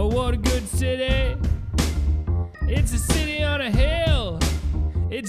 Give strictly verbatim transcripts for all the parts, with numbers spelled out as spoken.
Oh, what a good city. It's a city on a hill. It's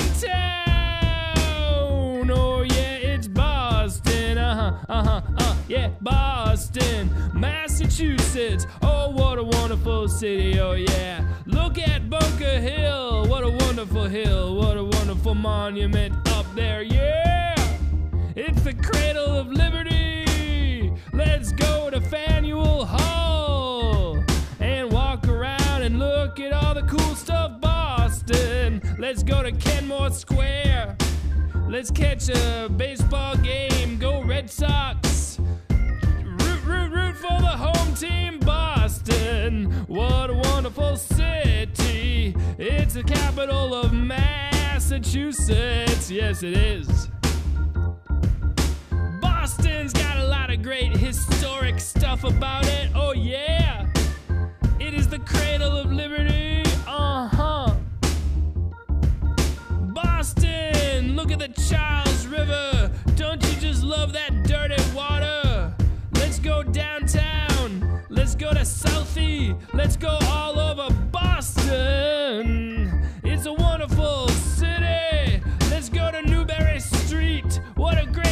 Beantown. Oh, yeah, it's Boston. Uh-huh, uh-huh, uh, yeah, Boston, Massachusetts. Oh, what a wonderful city. Oh, yeah. Look at Bunker Hill. What a wonderful hill. What a wonderful monument up there. Yeah. It's the cradle of liberty. Let's go to Faneuil Hall and walk around and look at all the cool stuff, Boston. Let's go to Kenmore Square. Let's catch a baseball game. Go Red Sox. Root, root, root for the home team, Boston. What a wonderful city. It's the capital of Massachusetts. Yes, it is. Boston's got a lot of great historic stuff about it. Oh, yeah. It is the cradle of liberty. Uh-huh. Boston, look at the Charles River. Don't you just love that dirty water? Let's go downtown. Let's go to Southie. Let's go all over Boston. It's a wonderful city. Let's go to Newberry Street. What a great